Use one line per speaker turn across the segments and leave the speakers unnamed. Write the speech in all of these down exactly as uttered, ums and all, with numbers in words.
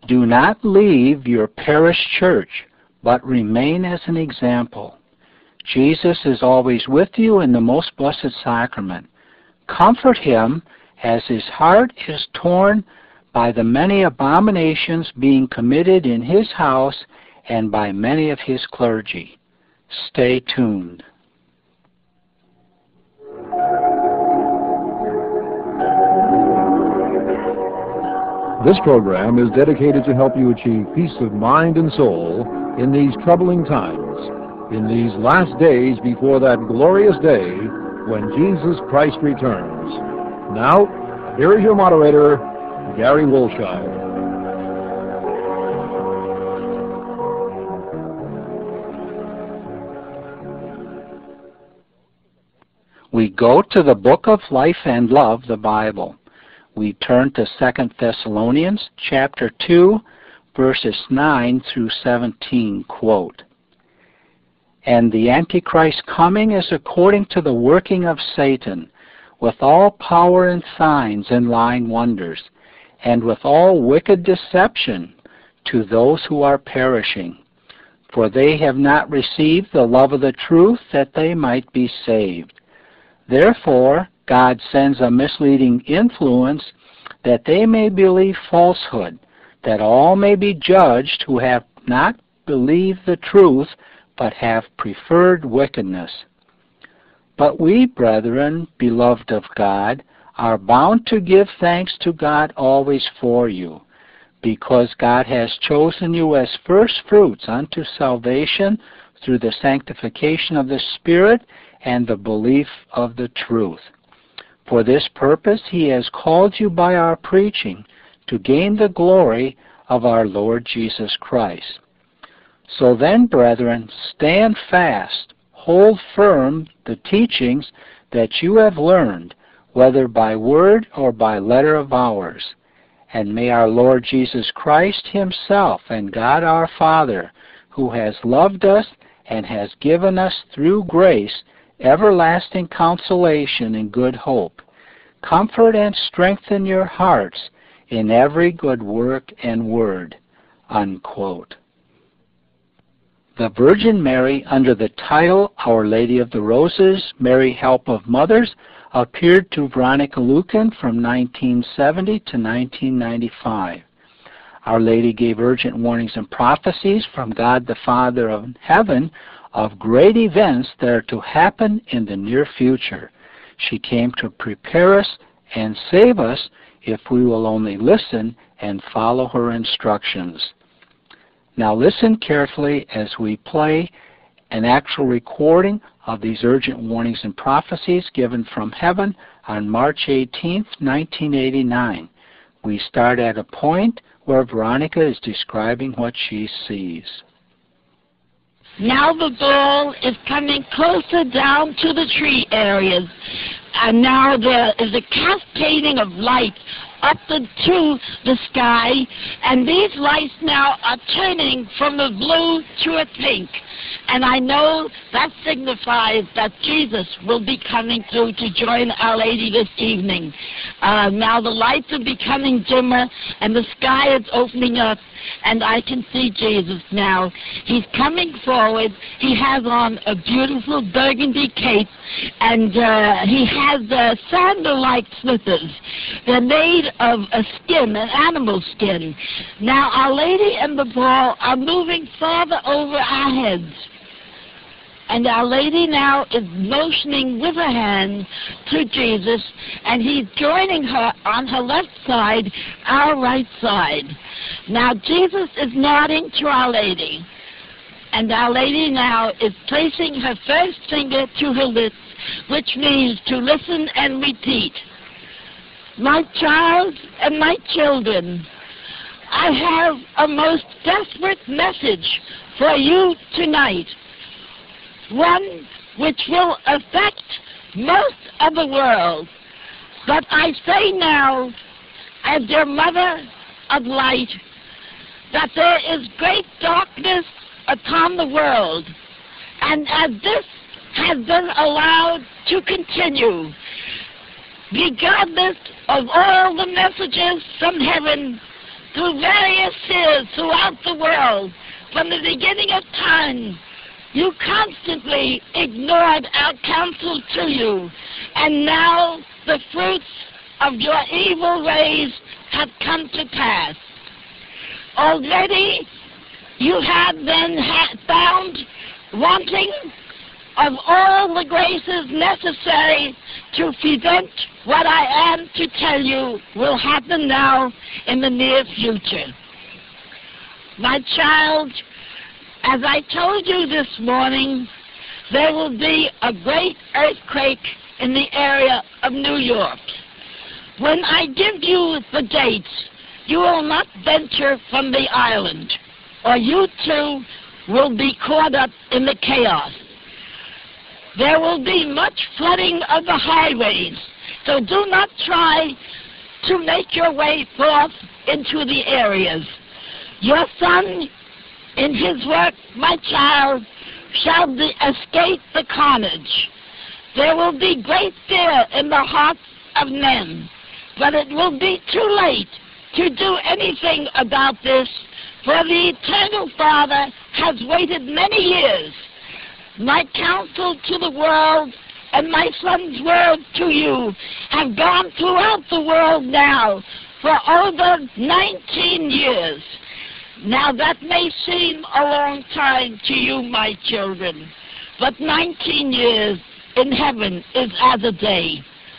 Do not leave your parish church, but remain as an example. Jesus is always with you in the most blessed sacrament. Comfort him as his heart is torn by the many abominations being committed in his house and by many of his clergy. Stay tuned.
This program is dedicated to help you achieve peace of mind and soul in these troubling times, in these last days before that glorious day when Jesus Christ returns. Now, here is your moderator, Gary Wolshire.
We go to the book of life and love, the Bible. We turn to Second Thessalonians chapter two, verses nine through seventeen, quote, "And the Antichrist coming is according to the working of Satan, with all power and signs and lying wonders, and with all wicked deception to those who are perishing. For they have not received the love of the truth that they might be saved. Therefore, God sends a misleading influence that they may believe falsehood, that all may be judged who have not believed the truth, but have preferred wickedness. But we, brethren, beloved of God, are bound to give thanks to God always for you, because God has chosen you as first fruits unto salvation through the sanctification of the Spirit and the belief of the truth. For this purpose he has called you by our preaching, to gain the glory of our Lord Jesus Christ. So then, brethren, stand fast, hold firm the teachings that you have learned, whether by word or by letter of ours. And may our Lord Jesus Christ himself and God our Father, who has loved us and has given us through grace everlasting consolation and good hope, comfort and strengthen your hearts in every good work and word." Unquote. The Virgin Mary, under the title Our Lady of the Roses, Mary Help of Mothers, appeared to Veronica Lucan from nineteen seventy to nineteen ninety-five. Our Lady gave urgent warnings and prophecies from God the Father of heaven of great events that are to happen in the near future. She came to prepare us and save us if we will only listen and follow her instructions. Now listen carefully as we play an actual recording of these urgent warnings and prophecies given from heaven on March eighteenth, nineteen eighty-nine. We start at a point where Veronica is describing what she sees.
Now the ball is coming closer down to the tree areas, and now there is a cascading of light up the, to the sky, and these lights now are turning from the blue to a pink. And I know that signifies that Jesus will be coming through to join Our Lady this evening. Uh, now the lights are becoming dimmer, and the sky is opening up, and I can see Jesus now. He's coming forward. He has on a beautiful burgundy cape, and uh, he has uh, sandal-like slippers. They're made of a skin, an animal skin. Now Our Lady and the ball are moving farther over our heads. And Our Lady now is motioning with her hand to Jesus, and he's joining her on her left side, our right side. Now Jesus is nodding to Our Lady, and Our Lady now is placing her first finger to her lips, which means to listen and repeat. My child and my children, I have a most desperate message for you tonight. One which will affect most of the world. But I say now, as your mother of light, that there is great darkness upon the world. And as this has been allowed to continue, regardless of all the messages from heaven, through various years throughout the world, from the beginning of time, you constantly ignored our counsel to you, and now the fruits of your evil ways have come to pass. Already you have been ha- found wanting of all the graces necessary to prevent what I am to tell you will happen now in the near future. My child, as I told you this morning, there will be a great earthquake in the area of New York. When I give you the dates, you will not venture from the island, or you too will be caught up in the chaos. There will be much flooding of the highways, so do not try to make your way forth into the areas. Your son, in his work, my child, shall be, escape the carnage. There will be great fear in the hearts of men, but it will be too late to do anything about this, for the Eternal Father has waited many years. My counsel to the world and my Son's word to you have gone throughout the world now for over nineteen years. Now that may seem a long time to you, my children, but nineteen years in heaven is as a day.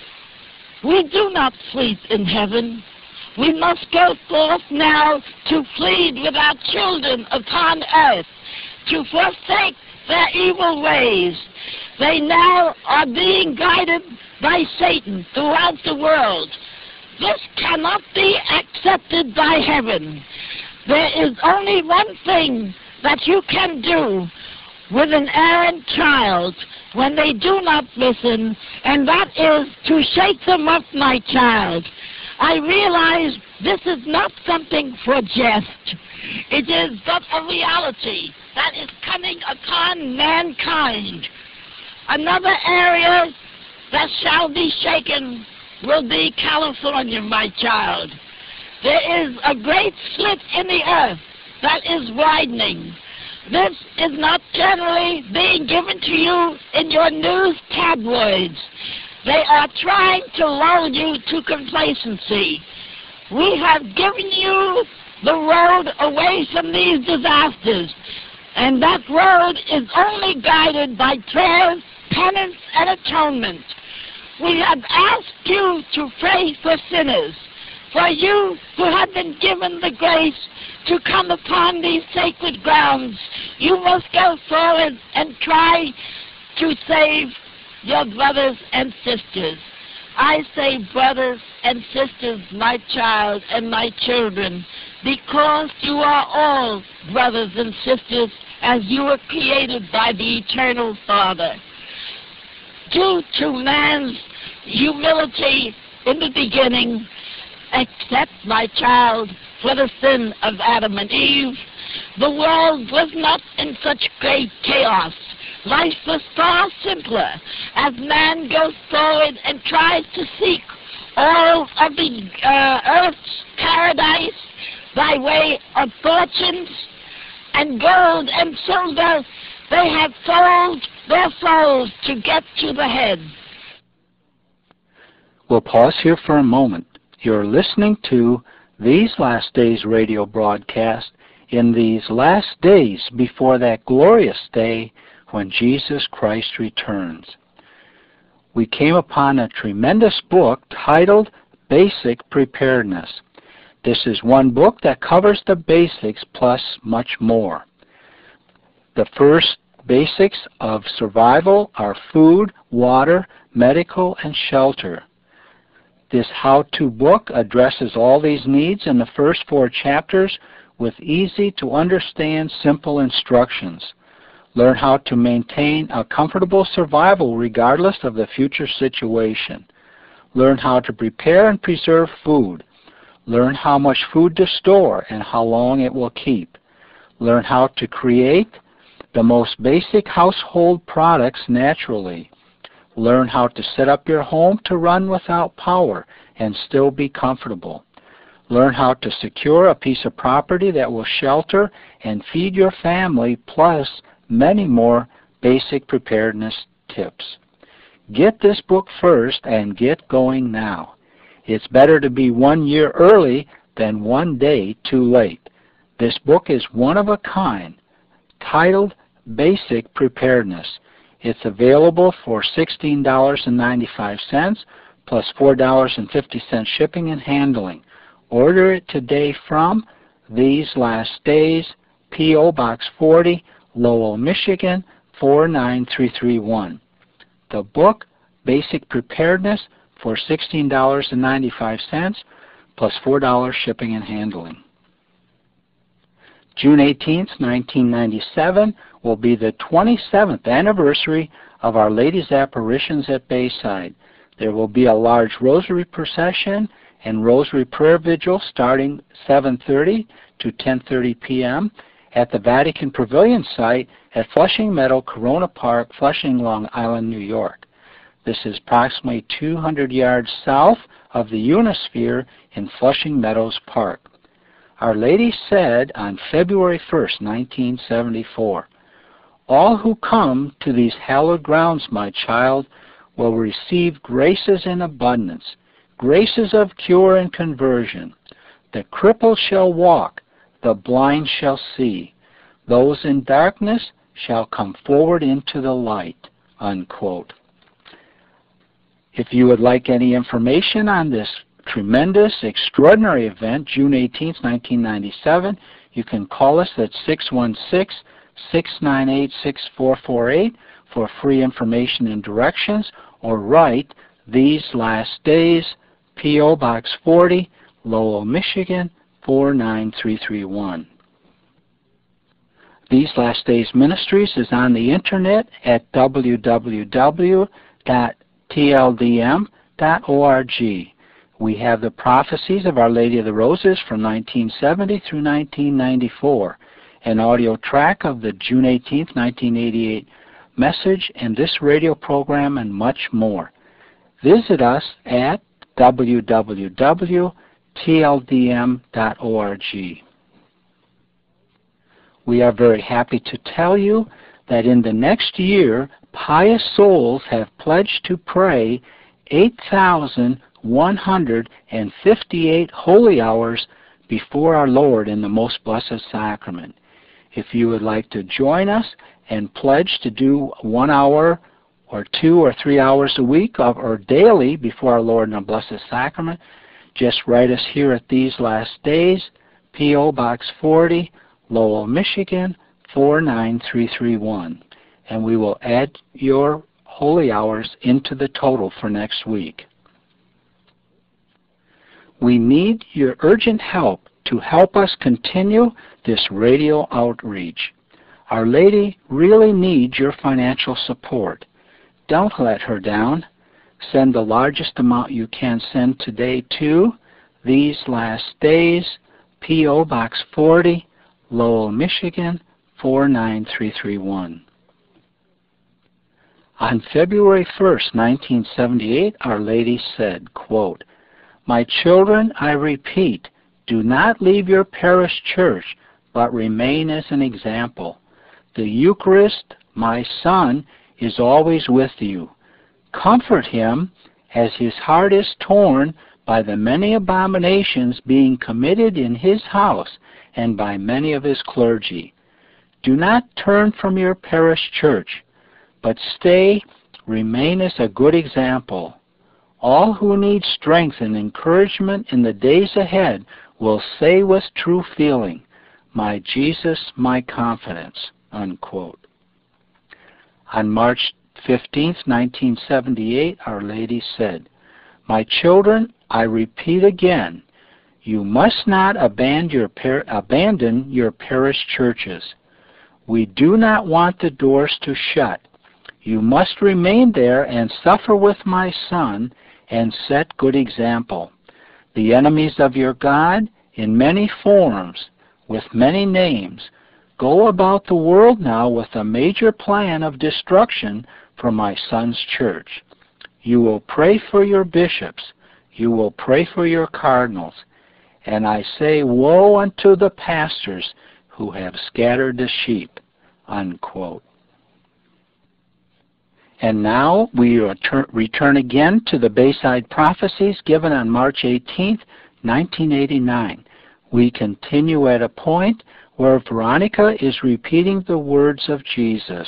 We do not sleep in heaven. We must go forth now to plead with our children upon earth, to forsake their evil ways. They now are being guided by Satan throughout the world. This cannot be accepted by heaven. There is only one thing that you can do with an errant child when they do not listen, and that is to shake them up, my child. I realize this is not something for jest. It is but a reality that is coming upon mankind. Another area that shall be shaken will be California, my child. There is a great slit in the earth that is widening. This is not generally being given to you in your news tabloids. They are trying to lull you to complacency. We have given you the road away from these disasters, and that road is only guided by prayers, penance, and atonement. We have asked you to pray for sinners, for you who have been given the grace to come upon these sacred grounds. You must go forward and try to save your brothers and sisters. I say brothers and sisters, my child and my children, because you are all brothers and sisters as you were created by the Eternal Father. Due to man's humility in the beginning, except, my child, for the sin of Adam and Eve, the world was not in such great chaos. Life was far simpler as man goes forward and tries to seek all of the uh, earth's paradise by way of fortunes and gold and silver. They have sold their souls to get to the head.
We'll pause here for a moment. You're listening to These Last Days radio broadcast in these last days before that glorious day when Jesus Christ returns. We came upon a tremendous book titled Basic Preparedness. This is one book that covers the basics plus much more. The first basics of survival are food, water, medical, and shelter. This how-to book addresses all these needs in the first four chapters with easy-to-understand, simple instructions. Learn how to maintain a comfortable survival regardless of the future situation. Learn how to prepare and preserve food. Learn how much food to store and how long it will keep. Learn how to create the most basic household products naturally. Learn how to set up your home to run without power and still be comfortable. Learn how to secure a piece of property that will shelter and feed your family, plus many more basic preparedness tips. Get this book first and get going now. It's better to be one year early than one day too late. This book is one of a kind, titled Basic Preparedness. It's available for sixteen dollars and ninety-five cents plus four dollars and fifty cents shipping and handling. Order it today from These Last Days, P O Box forty, Lowell, Michigan, four nine three three one. The book, Basic Preparedness, for sixteen dollars and ninety-five cents plus four dollars shipping and handling. June eighteenth, nineteen ninety-seven will be the twenty-seventh anniversary of Our Lady's apparitions at Bayside. There will be a large rosary procession and rosary prayer vigil starting seven thirty to ten thirty p m at the Vatican Pavilion site at Flushing Meadow, Corona Park, Flushing, Long Island, New York. This is approximately two hundred yards south of the Unisphere in Flushing Meadows Park. Our Lady said on February first, nineteen seventy-four, "All who come to these hallowed grounds, my child, will receive graces in abundance, graces of cure and conversion. The cripple shall walk, the blind shall see. Those in darkness shall come forward into the light." Unquote. If you would like any information on this tremendous, extraordinary event, June eighteenth, nineteen ninety-seven, you can call us at six one six, six nine eight, six four four eight for free information and directions, or write These Last Days, P O Box forty, Lowell, Michigan, four nine three three one. These Last Days Ministries is on the internet at w w w dot t l d m dot org. We have the prophecies of Our Lady of the Roses from nineteen seventy through nineteen ninety-four, an audio track of the June eighteenth, nineteen eighty-eight message, and this radio program, and much more. Visit us at w w w dot t l d m dot org. We are very happy to tell you that in the next year, pious souls have pledged to pray eight thousand one hundred fifty-eight holy hours before our Lord in the Most Blessed Sacrament. If you would like to join us and pledge to do one hour or two or three hours a week of, or daily before our Lord in the Blessed Sacrament, just write us here at These Last Days, P O Box forty, Lowell, Michigan, four nine three three one, and we will add your holy hours into the total for next week. We need your urgent help to help us continue this radio outreach. Our Lady really needs your financial support. Don't let her down. Send the largest amount you can send today to These Last Days, P O Box forty, Lowell, Michigan, four nine three three one. On February first, nineteen seventy-eight, Our Lady said, quote, "My children, I repeat, do not leave your parish church, but remain as an example. The Eucharist, my son, is always with you. Comfort him, as his heart is torn by the many abominations being committed in his house and by many of his clergy. Do not turn from your parish church, but stay, remain as a good example. All who need strength and encouragement in the days ahead will say with true feeling, 'My Jesus, my confidence,'" unquote. On March fifteenth, nineteen seventy-eight, Our Lady said, "My children, I repeat again, you must not abandon your, par abandon your parish churches. We do not want the doors to shut. You must remain there and suffer with my son and set good example. The enemies of your God, in many forms, with many names, go about the world now with a major plan of destruction for my son's church. You will pray for your bishops. You will pray for your cardinals. And I say, woe unto the pastors who have scattered the sheep, unquote. And now we return, return again to the Bayside Prophecies given on March eighteenth, nineteen eighty-nine. We continue at a point where Veronica is repeating the words of Jesus.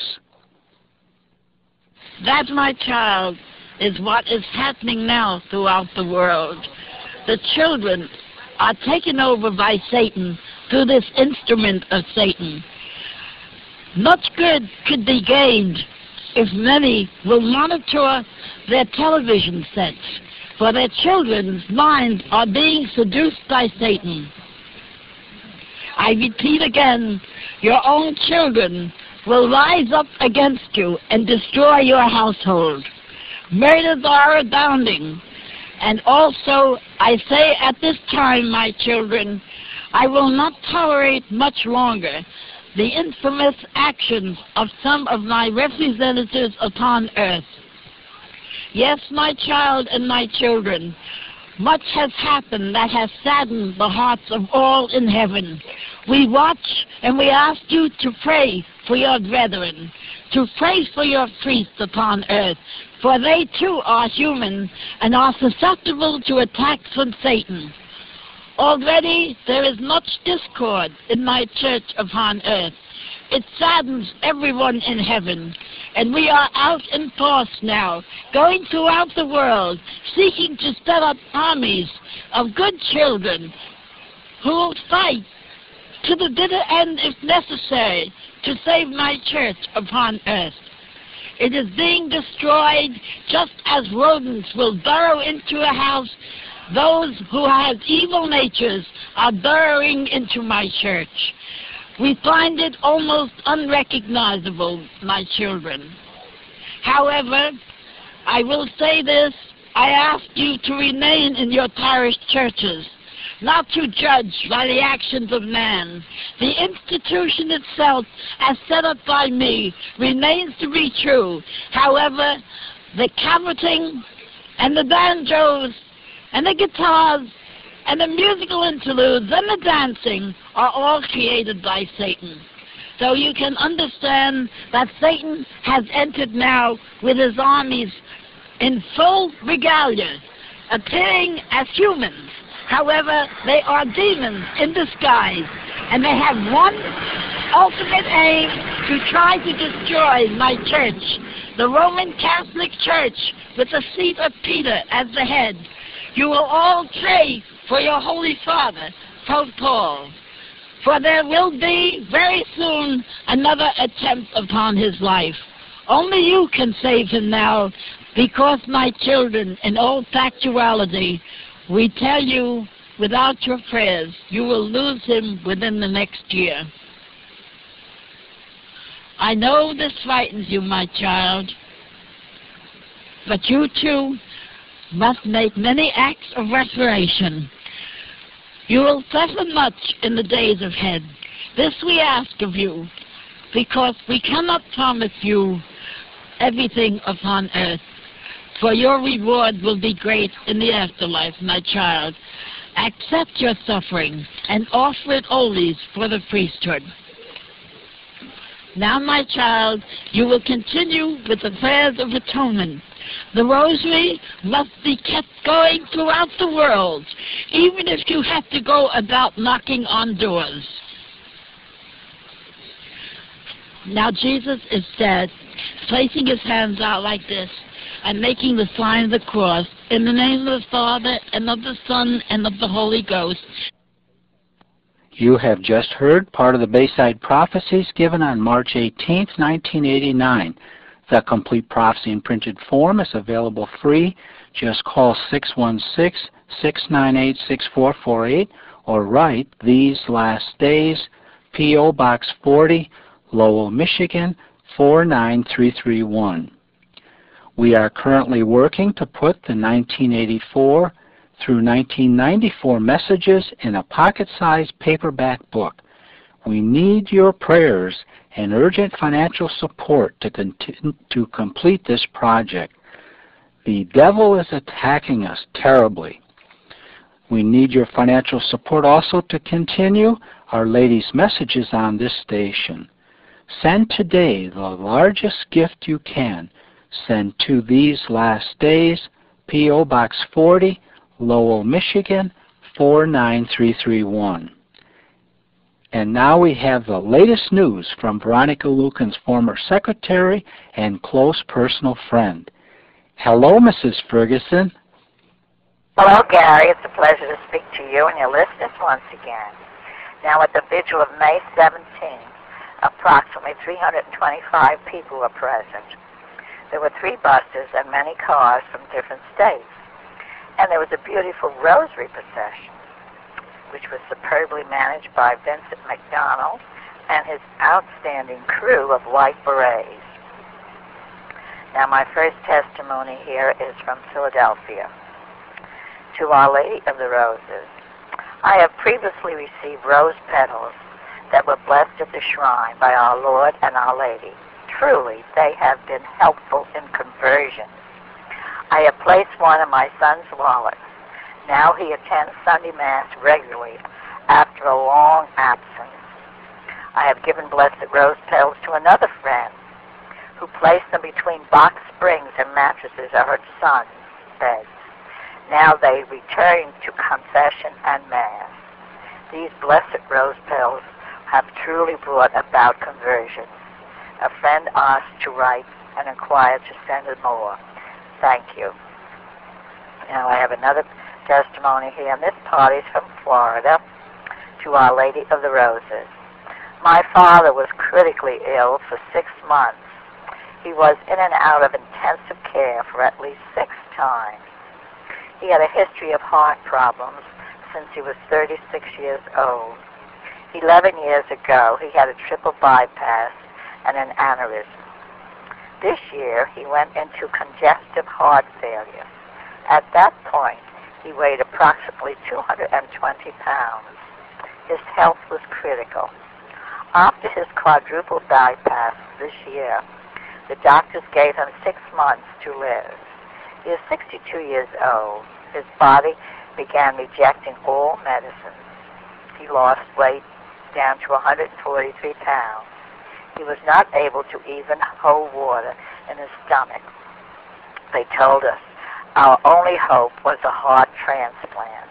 That, my child, is what is happening now throughout the world. The children are taken over by Satan through this instrument of Satan. Much good could be gained if many will monitor their television sets, for their children's minds are being seduced by Satan. I repeat again, your own children will rise up against you and destroy your household. Murders are abounding. And also, I say at this time, my children, I will not tolerate much longer the infamous actions of some of my representatives upon earth. Yes, my child and my children, much has happened that has saddened the hearts of all in heaven. We watch and we ask you to pray for your brethren, to pray for your priests upon earth, for they too are human and are susceptible to attacks from Satan. Already there is much discord in my church upon earth. It saddens everyone in heaven, and we are out in force now, going throughout the world, seeking to set up armies of good children who will fight to the bitter end if necessary to save my church upon earth. It is being destroyed just as rodents will burrow into a house. Those who have evil natures are burrowing into my church. We find it almost unrecognizable, my children. However, I will say this, I ask you to remain in your parish churches, not to judge by the actions of man. The institution itself, as set up by me, remains to be true. However, the caboting and the banjos and the guitars and the musical interludes and the dancing are all created by Satan. So you can understand that Satan has entered now with his armies in full regalia, appearing as humans. However, they are demons in disguise, and they have one ultimate aim, to try to destroy my church, the Roman Catholic Church, with the seat of Peter as the head. You will all pray for your Holy Father, Pope Paul, for there will be very soon another attempt upon his life. Only you can save him now, because, my children, in all factuality, we tell you, without your prayers, you will lose him within the next year. I know this frightens you, my child, but you too must make many acts of restoration. You will suffer much in the days ahead. This we ask of you, because we cannot promise you everything upon earth, for your reward will be great in the afterlife, my child. Accept your suffering and offer it always for the priesthood. Now, my child, you will continue with the prayers of atonement. The rosary must be kept going throughout the world, even if you have to go about knocking on doors. Now, Jesus is dead, placing his hands out like this and making the sign of the cross, in the name of the Father, and of the Son, and of the Holy Ghost.
You have just heard part of the Bayside Prophecies given on March eighteenth, nineteen eighty-nine. The complete prophecy in printed form is available free. Just call six one six, six nine eight, six four four eight or write These Last Days, P O Box forty, Lowell, Michigan, four nine three three one. We are currently working to put the nineteen eighty-four through nineteen ninety-four messages in a pocket-sized paperback book. We need your prayers and urgent financial support to, continue, to complete this project. The devil is attacking us terribly. We need your financial support also to continue Our Lady's messages on this station. Send today the largest gift you can. Send to These Last Days, P O Box forty, Lowell, Michigan, four nine three three one. And now we have the latest news from Veronica Lucan's former secretary and close personal friend. Hello, Missus Ferguson.
Hello, Gary. It's a pleasure to speak to you and your listeners once again. Now, at the vigil of May seventeenth, approximately three hundred twenty-five people were present. There were three buses and many cars from different states. And there was a beautiful rosary procession, which was superbly managed by Vincent McDonald and his outstanding crew of white berets. Now, my first testimony here is from Philadelphia. To Our Lady of the Roses. I have previously received rose petals that were blessed at the shrine by our Lord and Our Lady. Truly, they have been helpful in conversion. I have placed one in my son's wallet. Now he attends Sunday Mass regularly after a long absence. I have given blessed rose petals to another friend who placed them between box springs and mattresses of her son's bed. Now they return to confession and Mass. These blessed rose petals have truly brought about conversion. A friend asked to write and inquired to send it more. Thank you. Now I have another testimony here, and this party is from Florida, to Our Lady of the Roses. My father was critically ill for six months. He was in and out of intensive care for at least six times. He had a history of heart problems since he was thirty-six years old. Eleven years ago, he had a triple bypass and an aneurysm. This year, he went into congestive heart failure. At that point, he weighed approximately two hundred twenty pounds. His health was critical. After his quadruple bypass this year, the doctors gave him six months to live. He is sixty-two years old. His body began rejecting all medicines. He lost weight down to one hundred forty-three pounds. He was not able to even hold water in his stomach. They told us our only hope was a heart transplant.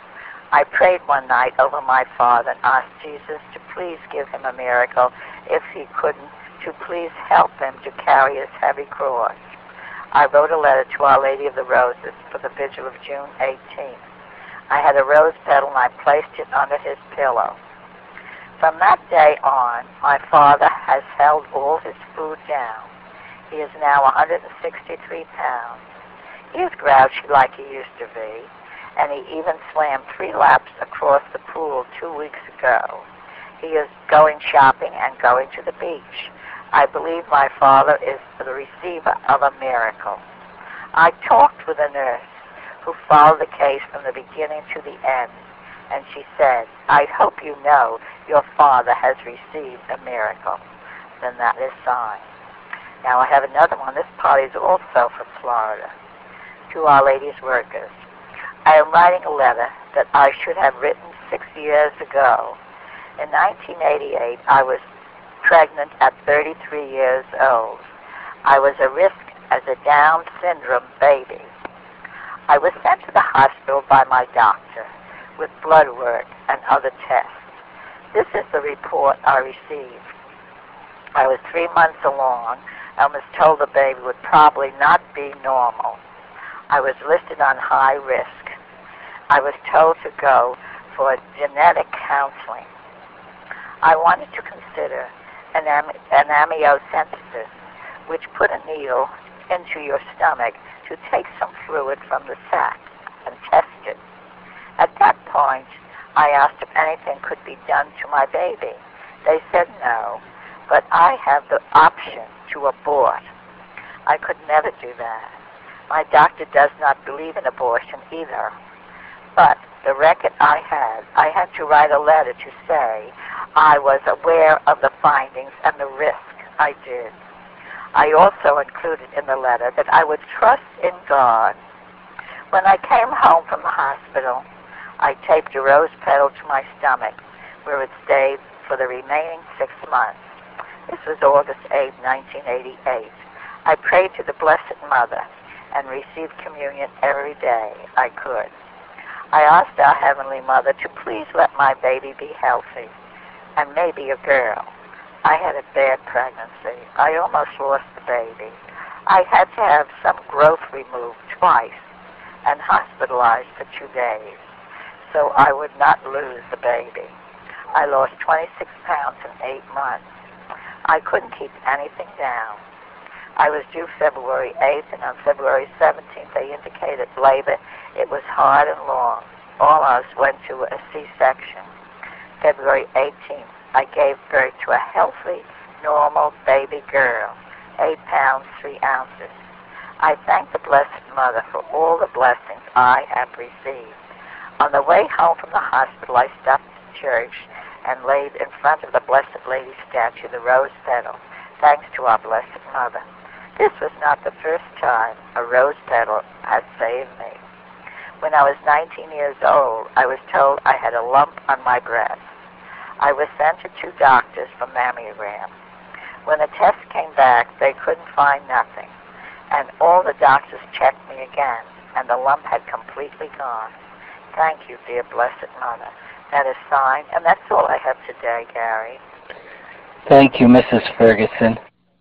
I prayed one night over my father and asked Jesus to please give him a miracle if he couldn't, to please help him to carry his heavy cross. I wrote a letter to Our Lady of the Roses for the vigil of June eighteenth. I had a rose petal and I placed it under his pillow. From that day on, my father has held all his food down. He is now one hundred sixty-three pounds. He is grouchy like he used to be, and he even swam three laps across the pool two weeks ago. He is going shopping and going to the beach. I believe my father is the receiver of a miracle. I talked with a nurse who followed the case from the beginning to the end, and she said, I hope you know your father has received a miracle. Then that is signed. Now I have another one. This party is also from Florida. To Our Lady's workers. I am writing a letter that I should have written six years ago. In nineteen eighty-eight, I was pregnant at thirty-three years old. I was at risk as a Down syndrome baby. I was sent to the hospital by my doctor with blood work and other tests. This is the report I received. I was three months along and was told the baby would probably not be normal. I was listed on high risk. I was told to go for genetic counseling. I wanted to consider an, am- an amniocentesis, which put a needle into your stomach to take some fluid from the sac and test it. At that point, I asked if anything could be done to my baby. They said no, but I have the option to abort. I could never do that. My doctor does not believe in abortion either. But the record I had, I had to write a letter to say I was aware of the findings and the risk I did. I also included in the letter that I would trust in God. When I came home from the hospital, I taped a rose petal to my stomach, where it stayed for the remaining six months. This was August eighth, nineteen eighty-eight. I prayed to the Blessed Mother and received communion every day I could. I asked our Heavenly Mother to please let my baby be healthy, and maybe a girl. I had a bad pregnancy. I almost lost the baby. I had to have some growth removed twice and hospitalized for two days, so I would not lose the baby. I lost twenty-six pounds in eight months. I couldn't keep anything down. I was due February eighth, and on February seventeenth they indicated labor. It was hard and long. All of us went to a C-section. February eighteenth, I gave birth to a healthy, normal baby girl, eight pounds, three ounces. I thank the Blessed Mother for all the blessings I have received. On the way home from the hospital, I stopped at the church and laid in front of the Blessed Lady statue the rose petal, thanks to our Blessed Mother. This was not the first time a rose petal had saved me. When I was nineteen years old, I was told I had a lump on my breast. I was sent to two doctors for mammogram. When the test came back, they couldn't find nothing, and all the doctors checked me again, and the lump had completely gone. Thank you, dear Blessed Mother. That is signed, and that's all I have today, Gary.
Thank you, Missus Ferguson.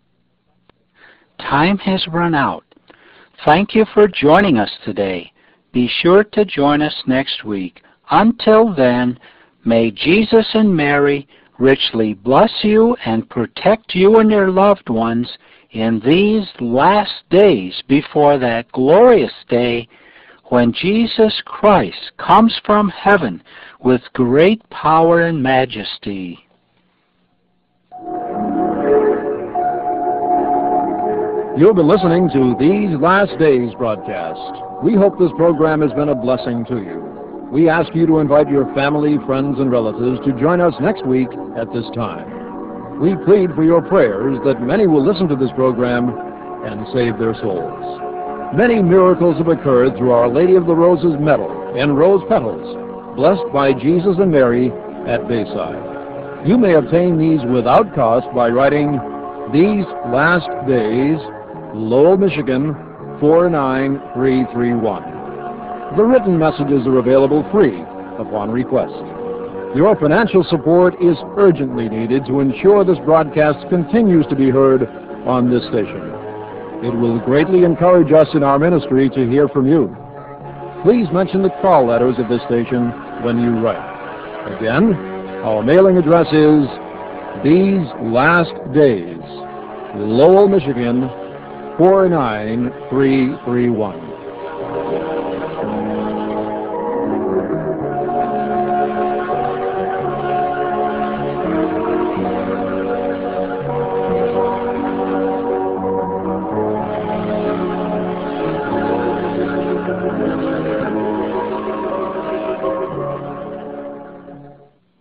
Time has run out. Thank you for joining us today. Be sure to join us next week. Until then, may Jesus and Mary richly bless you and protect you and your loved ones in these last days before that glorious day when Jesus Christ comes from heaven with great power and majesty.
You've been listening to These Last Days broadcast. We hope this program has been a blessing to you. We ask you to invite your family, friends, and relatives to join us next week at this time. We plead for your prayers that many will listen to this program and save their souls. Many miracles have occurred through Our Lady of the Roses medal and rose petals, blessed by Jesus and Mary at Bayside. You may obtain these without cost by writing These Last Days, Lowell, Michigan, four nine three three one. The written messages are available free upon request. Your financial support is urgently needed to ensure this broadcast continues to be heard on this station. It will greatly encourage us in our ministry to hear from you. Please mention the call letters of this station when you write. Again, our mailing address is These Last Days, Lowell, Michigan, four nine three three one.